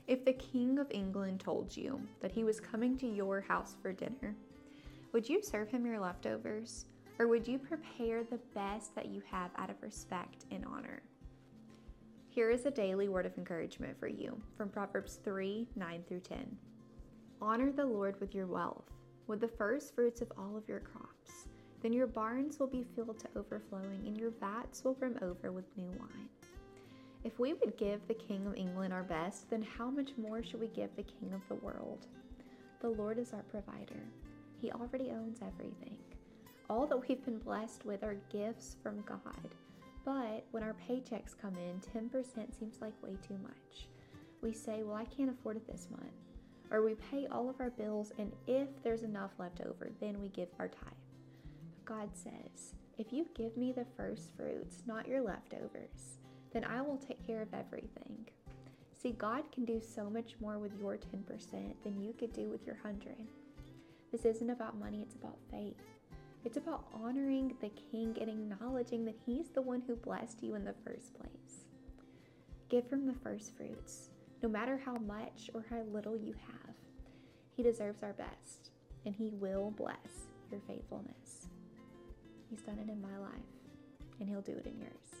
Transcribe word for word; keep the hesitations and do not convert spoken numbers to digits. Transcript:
If the King of England told you that he was coming to your house for dinner, would you serve him your leftovers? Or would you prepare the best that you have out of respect and honor? Here is a daily word of encouragement for you from Proverbs three, nine through ten. Honor the Lord with your wealth, with the first fruits of all of your crops. Then your barns will be filled to overflowing, and your vats will brim over with new wine. If we would give the King of England our best, then how much more should we give the King of the world? The Lord is our provider. He already owns everything. All that we've been blessed with are gifts from God. But when our paychecks come in, ten percent seems like way too much. We say, well, I can't afford it this month. Or we pay all of our bills, and if there's enough left over, then we give our tithe. But God says, if you give me the first fruits, not your leftovers, then I will take care of everything. See, God can do so much more with your ten percent than you could do with your one hundred. This isn't about money, it's about faith. It's about honoring the King and acknowledging that He's the one who blessed you in the first place. Give Him the first fruits, no matter how much or how little you have. He deserves our best, and He will bless your faithfulness. He's done it in my life, and He'll do it in yours.